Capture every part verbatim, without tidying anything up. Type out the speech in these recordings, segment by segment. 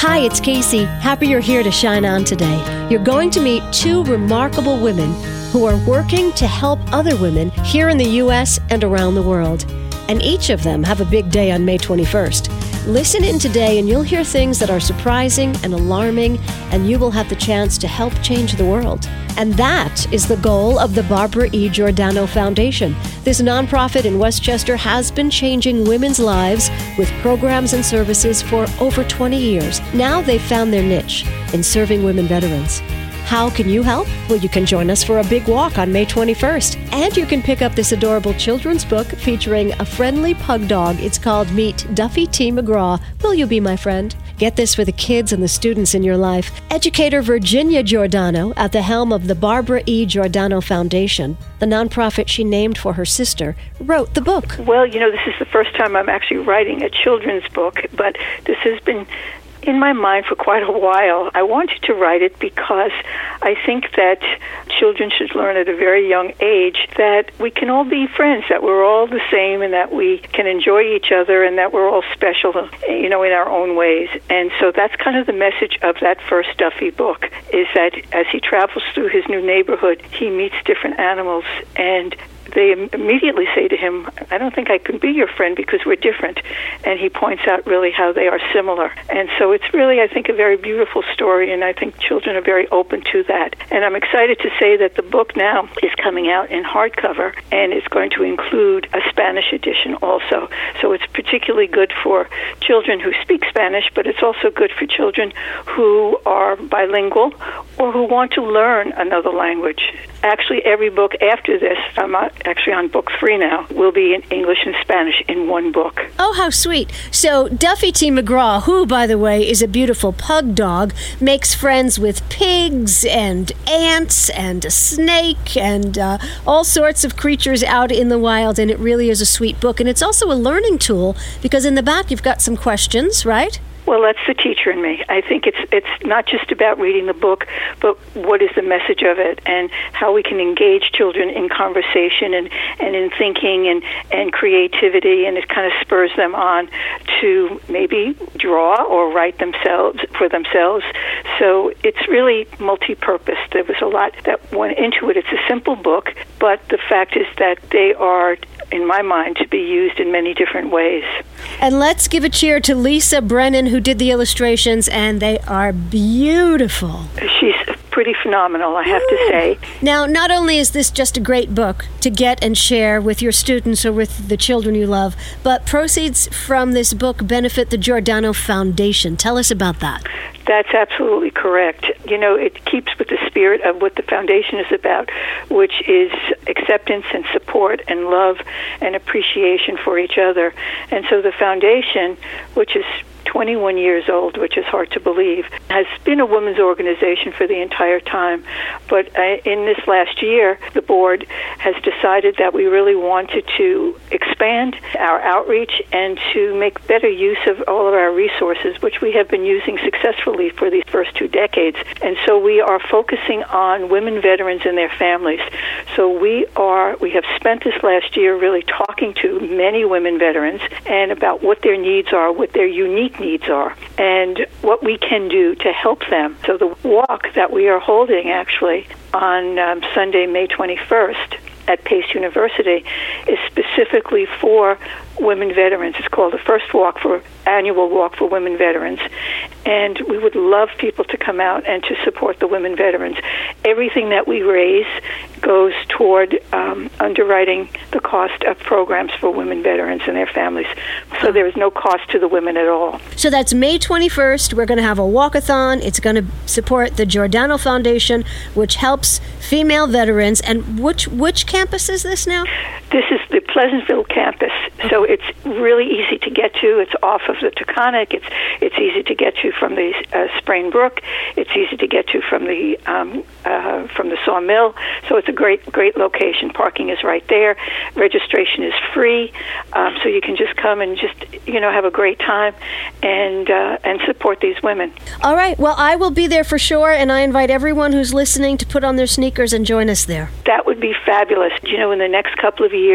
Hi, it's Casey. Happy you're here to shine on today. You're going to meet two remarkable women who are working to help other women here in the U S and around the world. And each of them have a big day on May twenty-first. Listen in today and you'll hear things that are surprising and alarming, and you will have the chance to help change the world. And that is the goal of the Barbara E. Giordano Foundation. This nonprofit in Westchester has been changing women's lives with programs and services for over twenty years. Now they've found their niche in serving women veterans. How can you help? Well, you can join us for a big walk on May twenty-first. And you can pick up this adorable children's book featuring a friendly pug dog. It's called Meet Duffy T. McGraw. Will you be my friend? Get this for the kids and the students in your life. Educator Virginia Giordano, at the helm of the Barbara E. Giordano Foundation, the nonprofit she named for her sister, wrote the book. Well, you know, this is the first time I'm actually writing a children's book, but this has been in my mind for quite a while. I wanted to write it because I think that children should learn at a very young age that we can all be friends, that we're all the same, and that we can enjoy each other, and that we're all special, you know, in our own ways. And so that's kind of the message of that first Duffy book, is that as he travels through his new neighborhood, he meets different animals, and they immediately say to him, I don't think I can be your friend because we're different. And he points out really how they are similar. And so it's really, I think, a very beautiful story, and I think children are very open to that. And I'm excited to say that the book now is coming out in hardcover, and it's going to include a Spanish edition also. So it's particularly good for children who speak Spanish, but it's also good for children who are bilingual or who want to learn another language. Actually, every book after this, I'm actually on book three now, will be in English and Spanish in one book. Oh, how sweet. So Duffy T. McGraw, who, by the way, is a beautiful pug dog, makes friends with pigs and ants and a snake and uh, all sorts of creatures out in the wild, and it really is a sweet book. And it's also a learning tool because in the back you've got some questions, right? Well, that's the teacher in me. I think it's it's not just about reading the book, but what is the message of it, and how we can engage children in conversation and, and in thinking and, and creativity, and it kind of spurs them on to maybe draw or write themselves for themselves. So it's really multi-purpose. There was a lot that went into it. It's a simple book, but the fact is that they are, in my mind, to be used in many different ways. And let's give a cheer to Lisa Brennan, who did the illustrations, and they are beautiful. She's pretty phenomenal, I have Ooh. to say. Now, not only is this just a great book to get and share with your students or with the children you love, but proceeds from this book benefit the Giordano Foundation. Tell us about that. That's absolutely correct. You know, it keeps with the spirit of what the foundation is about, which is acceptance and support and love and appreciation for each other. And so the foundation, which is twenty-one years old, which is hard to believe, has been a women's organization for the entire time. But uh, in this last year, the board has decided that we really wanted to expand our outreach and to make better use of all of our resources, which we have been using successfully for these first two decades. And so we are focusing on women veterans and their families. So we are, we have spent this last year really talking to many women veterans and about what their needs are, what their unique needs are, and what we can do to help them. So the walk that we are holding actually on um, Sunday, May twenty-first at Pace University is specifically for women veterans. It's called the First Walk for Annual Walk for Women Veterans. And we would love people to come out and to support the women veterans. Everything that we raise goes toward um, underwriting the cost of programs for women veterans and their families. So there is no cost to the women at all. So that's May twenty-first. We're going to have a walkathon. It's going to support the Giordano Foundation, which helps female veterans. And which which campus is this now? This is the Pleasantville campus. So it's really easy to get to. It's off of the Taconic. It's it's easy to get to from the uh, Sprain Brook. It's easy to get to from the um, uh, from the Sawmill. So it's a great great location. Parking is right there. Registration is free, um, so you can just come and just you know have a great time and uh, and support these women. All right. Well, I will be there for sure, and I invite everyone who's listening to put on their sneakers and join us there. That would be fabulous. You know, in the next couple of years, that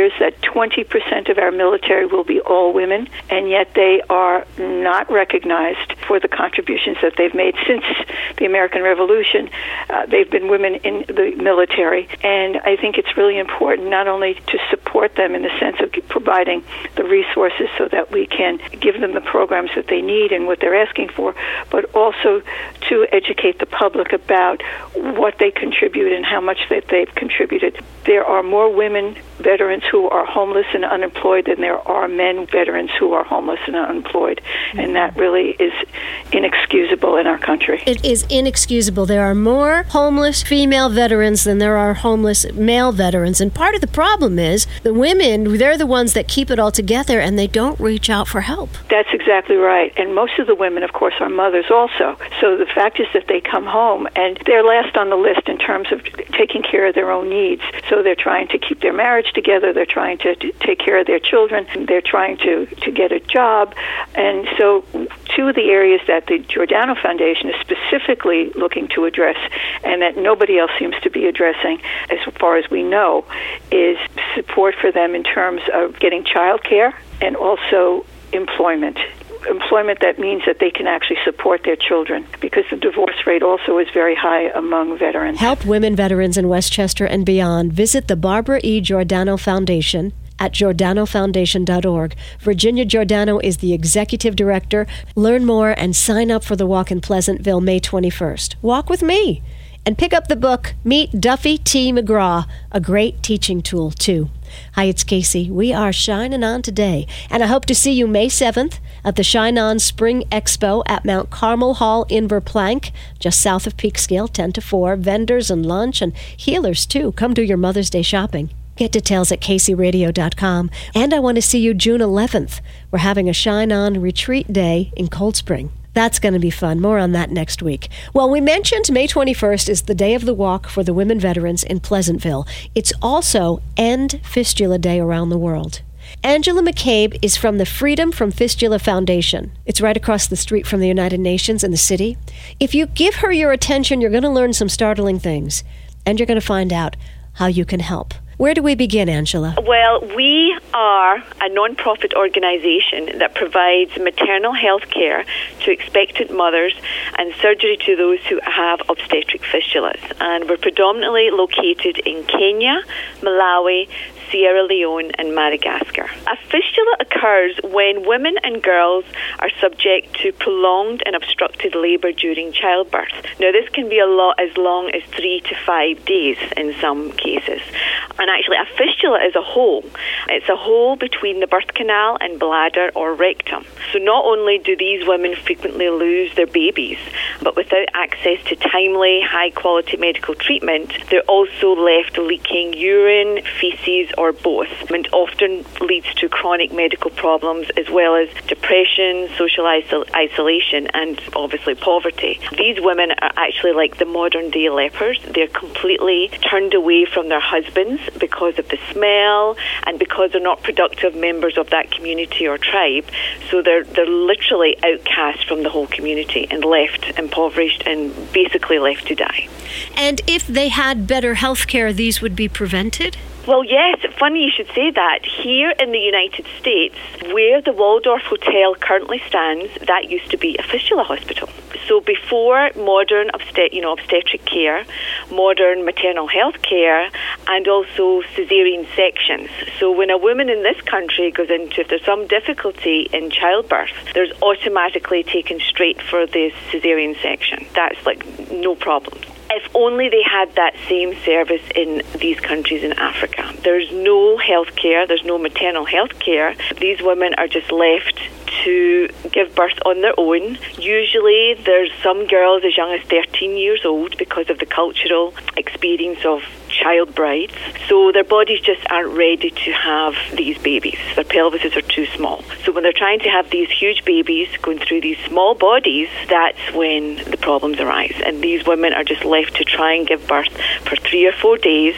twenty percent of our military will be all women, and yet they are not recognized for the contributions that they've made since the American Revolution. Uh, they've been women in the military, and I think it's really important not only to support them in the sense of providing the resources so that we can give them the programs that they need and what they're asking for, but also to educate the public about what they contribute and how much that they've contributed. There are more women veterans who are homeless and unemployed than there are men veterans who are homeless and unemployed, and that really is inexcusable in our country. It is inexcusable. There are more homeless female veterans than there are homeless male veterans, and part of the problem is the women, they're the ones that keep it all together, and they don't reach out for help. That's exactly right, and most of the women, of course, are mothers also. So the fact is that they come home, and they're last on the list in terms of taking care of their own needs. So they're trying to keep their marriage together, they're trying to, to take care of their children, they're trying to, to get a job, and so two of the areas that the Giordano Foundation is specifically looking to address, and that nobody else seems to be addressing as far as we know, is support for them in terms of getting child care and also employment. Employment that means that they can actually support their children, because the divorce rate also is very high among veterans. Help women veterans in Westchester and beyond. Visit the Barbara E. Giordano Foundation at giordano foundation dot org. Virginia Giordano is the executive director. Learn more and sign up for the walk in Pleasantville May twenty-first. Walk with me and pick up the book, Meet Duffy T. McGraw, a great teaching tool, too. Hi, it's Casey. We are shining on today, and I hope to see you May seventh at the Shine On Spring Expo at Mount Carmel Hall in Verplanck, just south of Peekskill, ten to four. Vendors and lunch and healers, too. Come do your Mother's Day shopping. Get details at casey radio dot com. And I want to see you June eleventh. We're having a Shine On Retreat Day in Cold Spring. That's going to be fun. More on that next week. Well, we mentioned May twenty-first is the day of the walk for the women veterans in Pleasantville. It's also End Fistula Day around the world. Angela McCabe is from the Freedom from Fistula Foundation. It's right across the street from the United Nations in the city. If you give her your attention, you're going to learn some startling things, and you're going to find out how you can help. Where do we begin, Angela? Well, we are a non-profit organization that provides maternal health care to expectant mothers and surgery to those who have obstetric fistulas. And we're predominantly located in Kenya, Malawi, Sierra Leone and Madagascar. A fistula occurs when women and girls are subject to prolonged and obstructed labour during childbirth. Now, this can be a lot as long as three to five days in some cases. And actually, a fistula is a hole. It's a hole between the birth canal and bladder or rectum. So not only do these women frequently lose their babies, but without access to timely, high-quality medical treatment, they're also left leaking urine, feces, or both, and often leads to chronic medical problems as well as depression, social isol- isolation, and obviously poverty. These women are actually like the modern-day lepers. They're completely turned away from their husbands because of the smell and because they're not productive members of that community or tribe. So they're they're literally outcast from the whole community and left impoverished and basically left to die. And if they had better health care, these would be prevented? Well, yes, funny you should say that. Here in the United States, where the Waldorf Hotel currently stands, that used to be a fistula hospital. So before modern obstet- you know, obstetric care, modern maternal health care, and also cesarean sections. So when a woman in this country goes into, if there's some difficulty in childbirth, there's automatically taken straight for the cesarean section. That's like no problem. If only they had that same service in these countries in Africa. There's no health care, there's no maternal health care. These women are just left to give birth on their own. Usually there's some girls as young as thirteen years old because of the cultural experience of child brides. So their bodies just aren't ready to have these babies. Their pelvises are too small. So when they're trying to have these huge babies going through these small bodies, that's when the problems arise. And these women are just left to try and give birth for three or four days.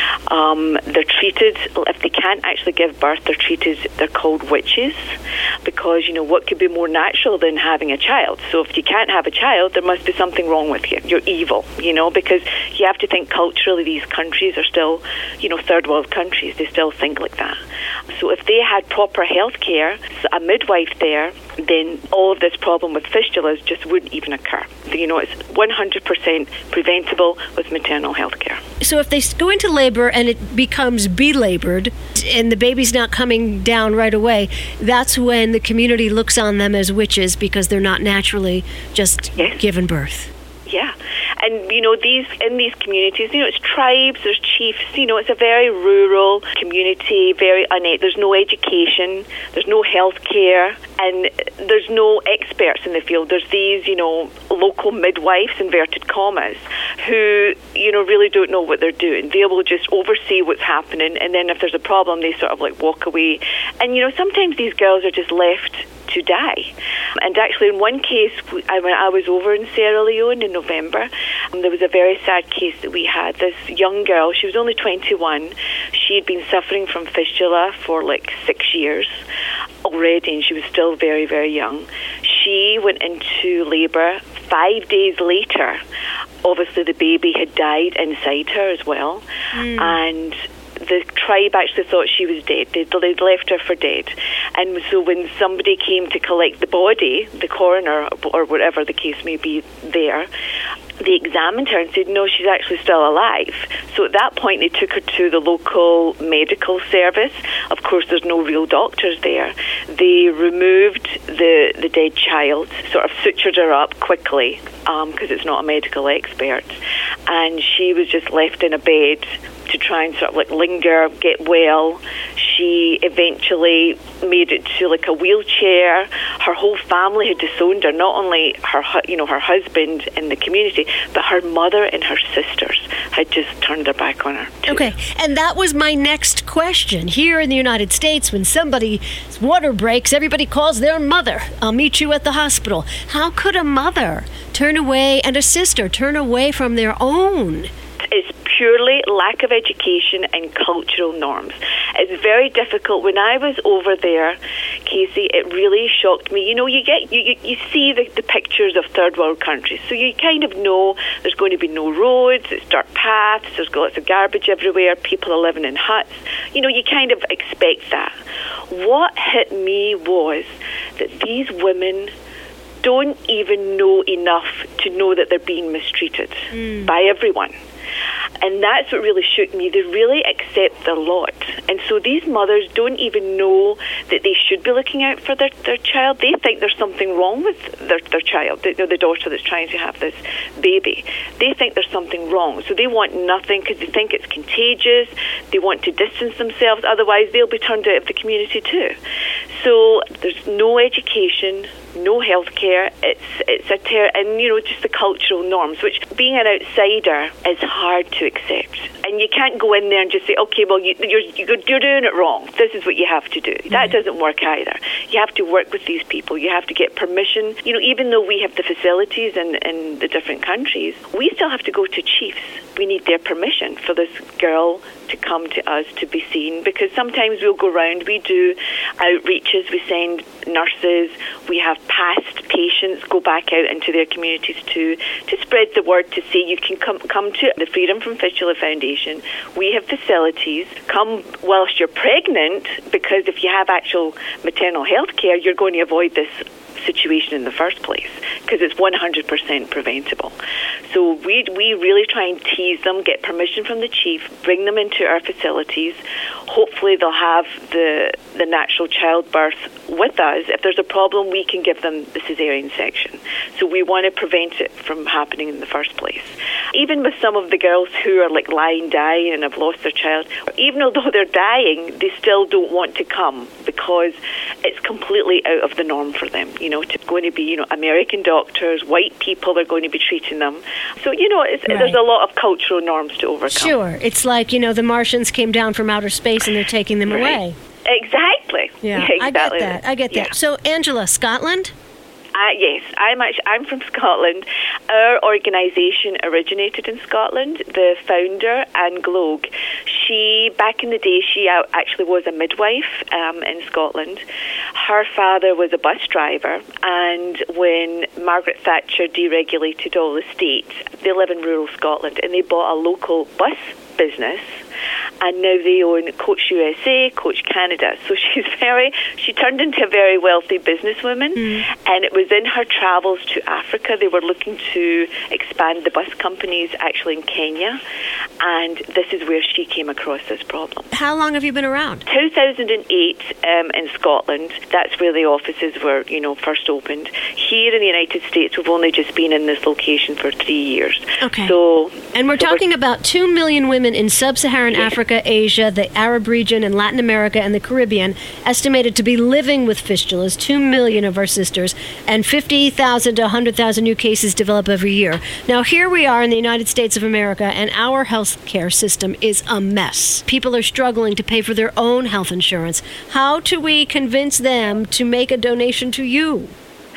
Um, they're treated, if they can't actually give birth, they're treated, they're called witches, because, you know, what could be more natural than having a child? So if you can't have a child, there must be something wrong with you. You're evil, you know, because you have to think culturally these countries countries are still, you know, third world countries. They still think like that. So if they had proper health care, a midwife there, then all of this problem with fistulas just wouldn't even occur. You know, it's one hundred percent preventable with maternal health care. So if they go into labor and it becomes belabored and the baby's not coming down right away, that's when the community looks on them as witches because they're not naturally just yes. given birth. Yeah. And, you know, these in these communities, you know, it's tribes, there's chiefs, you know, it's a very rural community, very une- there's no education, there's no health care, and there's no experts in the field. There's these, you know, local midwives, inverted commas, who, you know, really don't know what they're doing. They will just oversee what's happening, and then if there's a problem, they sort of like walk away. And, you know, sometimes these girls are just left to die. And actually in one case, when I was over in Sierra Leone in November, um, there was a very sad case that we had. This young girl, she was only twenty-one, she had been suffering from fistula for like six years already, and she was still very, very young. She went into labour. Five days later, obviously the baby had died inside her as well, mm. and the tribe actually thought she was dead. They'd, they'd left her for dead. And so when somebody came to collect the body, the coroner or whatever the case may be there, they examined her and said, no, she's actually still alive. So at that point, they took her to the local medical service. Of course, there's no real doctors there. They removed the, the dead child, sort of sutured her up quickly, because um, it's not a medical expert. And she was just left in a bed to try and sort of like linger, get well. She eventually made it to like a wheelchair. Her whole family had disowned her, not only her, you know, her husband in the community, but her mother and her sisters had just turned their back on her too. Okay, and that was my next question. Here in the United States, when somebody's water breaks, everybody calls their mother. I'll meet you at the hospital. How could a mother turn away, and a sister turn away from their own? It's purely lack of education and cultural norms. It's very difficult. When I was over there, Casey, it really shocked me. You know, you get you, you, you see the, the pictures of third world countries, so you kind of know there's going to be no roads, it's dirt paths, there's lots of garbage everywhere, people are living in huts. You know, you kind of expect that. What hit me was that these women don't even know enough to know that they're being mistreated mm. by everyone. And that's what really shook me. They really accept their lot. And so these mothers don't even know that they should be looking out for their, their child. They think there's something wrong with their, their child, the, the daughter that's trying to have this baby. They think there's something wrong. So they want nothing because they think it's contagious. They want to distance themselves. Otherwise, they'll be turned out of the community too. So there's no education, no health care. It's, it's a ter- and, you know, just the cultural norms, which being an outsider is hard to accept. And you can't go in there and just say, okay, well, you, you're, you're doing it wrong. This is what you have to do. Mm-hmm. That doesn't work either. You have to work with these people. You have to get permission. You know, even though we have the facilities in, in the different countries, we still have to go to chiefs. We need their permission for this girl to come to us to be seen, because sometimes we'll go around, we do outreaches, we send nurses, we have past patients go back out into their communities too, to spread the word, to say you can come come to the Freedom from Fistula Foundation. We have facilities. Come whilst you're pregnant, because if you have actual maternal health care, you're going to avoid this situation in the first place, because it's one hundred percent preventable. So we we really try and tease them, get permission from the chief, bring them into our facilities. Hopefully they'll have the the natural childbirth with us. If there's a problem, we can give them the cesarean section. So we want to prevent it from happening in the first place. Even with some of the girls who are like lying dying and have lost their child, even although they're dying, they still don't want to come because it's completely out of the norm for them. You know, it's going to be, you know, American doctors, white people are going to be treating them. So, you know, it's, right. there's a lot of cultural norms to overcome. Sure. It's like, you know, the Martians came down from outer space and they're taking them right. away. Exactly. Yeah, exactly. I get that. I get that. Yeah. So, Angela, Scotland? Uh, yes, I'm actually, I'm from Scotland. Our organisation originated in Scotland. The founder, Anne Gloag, she, back in the day, she actually was a midwife um, in Scotland. Her father was a bus driver, and when Margaret Thatcher deregulated all the states, they live in rural Scotland, and they bought a local bus business, and now they own Coach U S A, Coach Canada. So she's very, she turned into a very wealthy businesswoman, mm. and it was in her travels to Africa. They were looking to expand the bus companies actually in Kenya, and this is where she came across this problem. How long have you been around? two thousand eight um, in Scotland. That's where the offices were, you know, first opened. Here in the United States, we've only just been in this location for three years. Okay. So, and we're so talking we're, about two million women in sub-Saharan yes. Africa, Asia, the Arab region, and Latin America, and the Caribbean, estimated to be living with fistulas, two million of our sisters, and fifty thousand to one hundred thousand new cases develop every year. Now, here we are in the United States of America, and our health care system is a mess. People are struggling to pay for their own health insurance. How do we convince them to make a donation to you?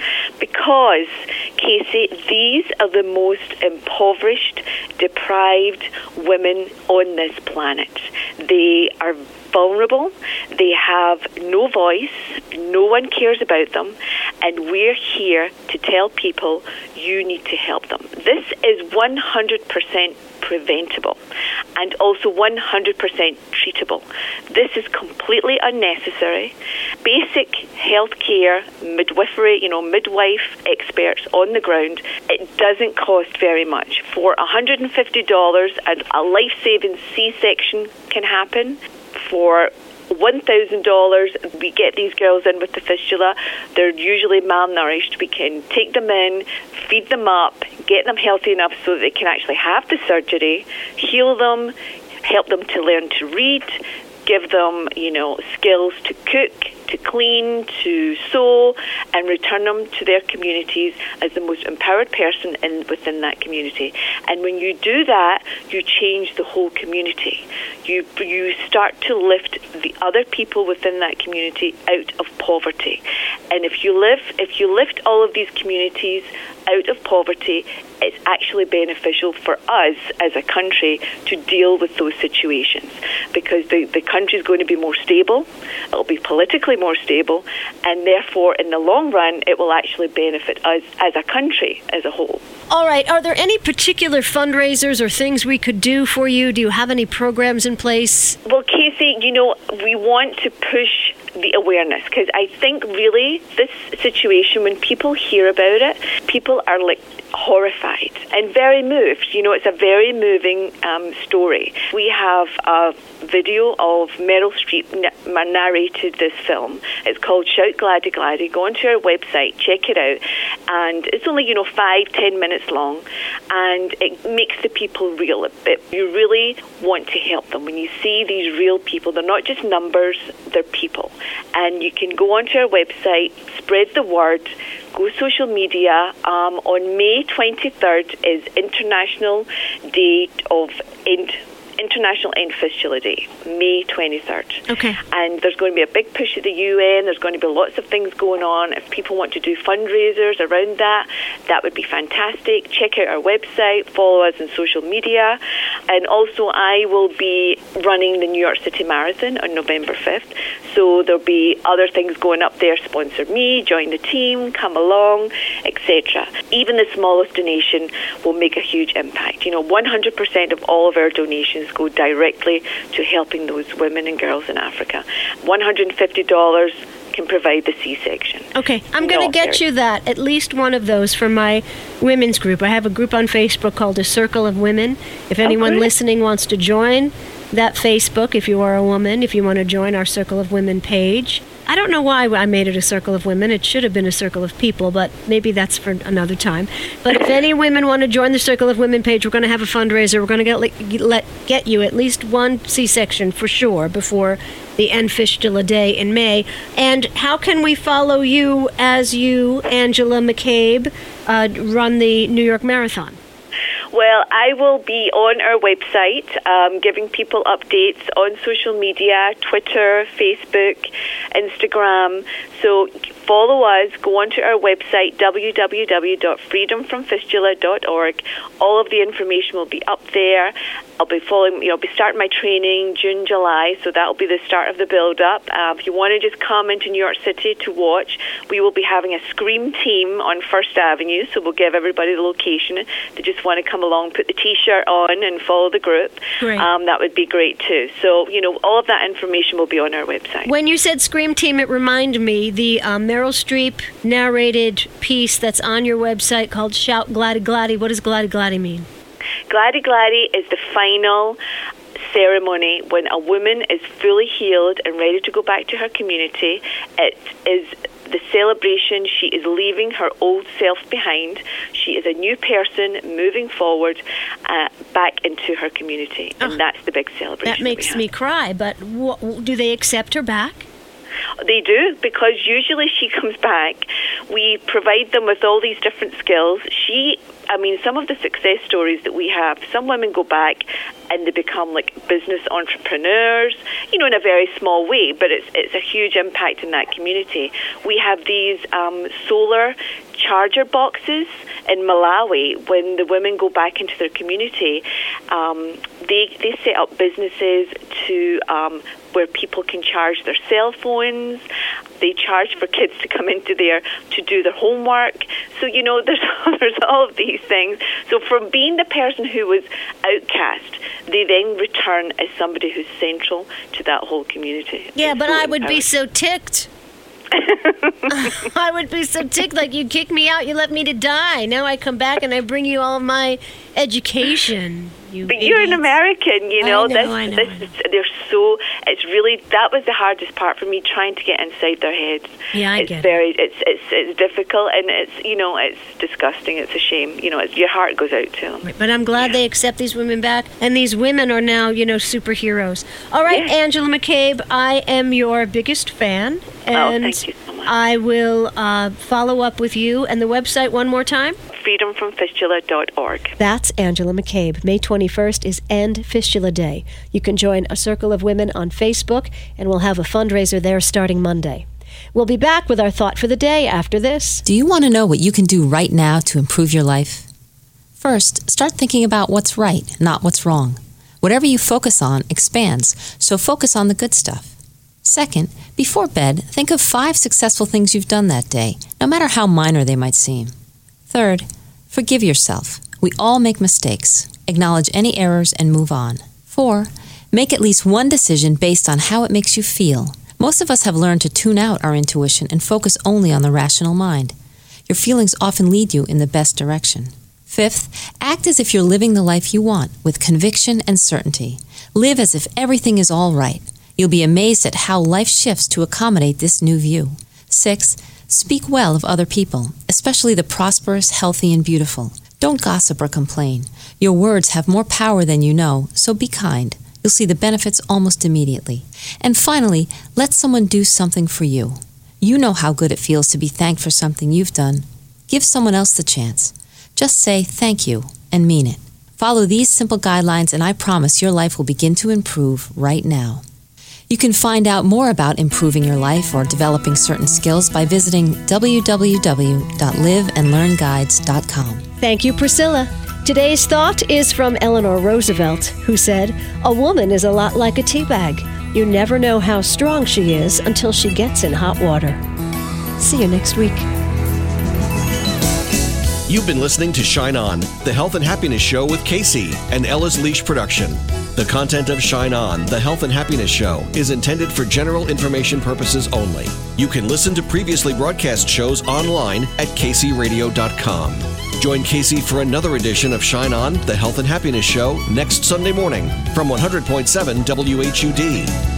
Because, Casey, these are the most impoverished, deprived women on this planet. They are vulnerable, they have no voice, no one cares about them, and we're here to tell people you need to help them. This is one hundred percent preventable and also one hundred percent treatable. This is completely unnecessary. Basic health care, midwifery, you know, midwife experts on the ground, it doesn't cost very much. For one hundred fifty dollars, a life-saving C-section can happen. For one thousand dollars, we get these girls in with the fistula. They're usually malnourished. We can take them in, feed them up, get them healthy enough so that they can actually have the surgery, heal them, help them to learn to read, give them, you know, skills to cook, to clean, to sew, and return them to their communities as the most empowered person in within that community. And when you do that, you change the whole community. You you start to lift the other people within that community out of poverty. And if you live, if you lift all of these communities out of poverty, it's actually beneficial for us as a country to deal with those situations, because the, the country is going to be more stable, it'll be politically more stable, and therefore in the long run it will actually benefit us as a country as a whole. All right, are there any particular fundraisers or things we could do for you? Do you have any programs in place? Well, Casey, you know, we want to push the awareness, because I think really this situation, when people hear about it, people are like horrified and very moved. You know, it's a very moving um, story. We have a video of Meryl Streep n- narrated this film. It's called Shout Gladdy Gladdy. Go onto our website, check it out, and it's only, you know, five, ten minutes long, and it makes the people real. It, you really want to help them. When you see these real people, they're not just numbers, they're people. And you can go onto our website, spread the word, go social media. Um, on May twenty-third is International Day of End International End Fistula Day, May twenty-third. Okay. And there's going to be a big push at the U N. There's going to be lots of things going on. If people want to do fundraisers around that, that would be fantastic. Check out our website, follow us on social media. And also, I will be running the New York City Marathon on November fifth. So there'll be other things going up there. Sponsor me, join the team, come along, et cetera. Even the smallest donation will make a huge impact. You know, one hundred percent of all of our donations go directly to helping those women and girls in Africa. one hundred fifty dollars can provide the C-section. Okay, I'm going to get you that, at least one of those for my women's group. I have a group on Facebook called A Circle of Women. If anyone oh, listening wants to join that Facebook, if you are a woman, if you want to join our Circle of Women page. I don't know why I made it a circle of women. It should have been a circle of people, but maybe that's for another time. But if any women want to join the Circle of Women page, we're going to have a fundraiser. We're going to get let get you at least one C-section for sure before the End Fistula Day in May. And how can we follow you as you, Angela McCabe, uh, run the New York Marathon? Well, I will be on our website um, giving people updates on social media, Twitter, Facebook, Instagram. So follow us, go onto our website, w w w dot freedom from fistula dot org. All of the information will be up there. I'll be following, you know, I'll be starting my training June, July, so that'll be the start of the build-up. Uh, if you want to just come into New York City to watch, we will be having a Scream team on First Avenue, so we'll give everybody the location. They just want to come come along, put the T-shirt on and follow the group, um, that would be great too. So, you know, all of that information will be on our website. When you said Scream Team, it reminded me the um, Meryl Streep narrated piece that's on your website called Shout Gladdy Gladdy. What does Gladdy Gladdy mean? Gladdy Gladdy is the final ceremony when a woman is fully healed and ready to go back to her community. It is the celebration. She is leaving her old self behind. She is a new person moving forward uh, back into her community. And oh, that's the big celebration. That makes that me cry, but w- do they accept her back? They do, because usually she comes back. We provide them with all these different skills. She, I mean, some of the success stories that we have, some women go back and they become like business entrepreneurs, you know, in a very small way, but it's it's a huge impact in that community. We have these um, solar charger boxes in Malawi. When the women go back into their community, um, they they set up businesses to um, where people can charge their cell phones. They charge for kids to come into there to do their homework. So, you know, there's there's all of these things. So from being the person who was outcast, they then return as somebody who's central to that whole community. Yeah, it's but so I would empowering. be so ticked. I would be so ticked, like you kicked me out, you left me to die. Now I come back and I bring you all my education. You but idiots. You're an American, you know. I know, this, I know, this, I know. Is, they're so. It's really that was the hardest part for me, trying to get inside their heads. Yeah, I it's get very, it. It's it's it's difficult, and it's you know it's disgusting. It's a shame. You know, it's, your heart goes out to them. But I'm glad yeah. they accept these women back, and these women are now, you know, superheroes. All right, yeah. Angela McCabe, I am your biggest fan, and oh, thank you so much. I will uh, follow up with you. And the website one more time? freedom from fistula dot org. That's Angela McCabe. May twenty-first is End Fistula Day. You can join a circle of women on Facebook, and we'll have a fundraiser there starting Monday. We'll be back with our thought for the day after this. Do you want to know what you can do right now to improve your life? First, start thinking about what's right, not what's wrong. Whatever you focus on expands, so focus on the good stuff. Second, before bed, think of five successful things you've done that day, no matter how minor they might seem. Third, forgive yourself. We all make mistakes. Acknowledge any errors and move on. Four, make at least one decision based on how it makes you feel. Most of us have learned to tune out our intuition and focus only on the rational mind. Your feelings often lead you in the best direction. Fifth, act as if you're living the life you want, with conviction and certainty. Live as if everything is all right. You'll be amazed at how life shifts to accommodate this new view. Sixth, speak well of other people, especially the prosperous, healthy, and beautiful. Don't gossip or complain. Your words have more power than you know, so be kind. You'll see the benefits almost immediately. And finally, let someone do something for you. You know how good it feels to be thanked for something you've done. Give someone else the chance. Just say thank you and mean it. Follow these simple guidelines and I promise your life will begin to improve right now. You can find out more about improving your life or developing certain skills by visiting w w w dot live and learn guides dot com. Thank you, Priscilla. Today's thought is from Eleanor Roosevelt, who said, "A woman is a lot like a tea bag. You never know how strong she is until she gets in hot water." See you next week. You've been listening to Shine On, the Health and Happiness Show with Casey, an Ella's Leash production. The content of Shine On, the Health and Happiness Show, is intended for general information purposes only. You can listen to previously broadcast shows online at casey radio dot com. Join Casey for another edition of Shine On, the Health and Happiness Show, next Sunday morning from one hundred point seven W H U D.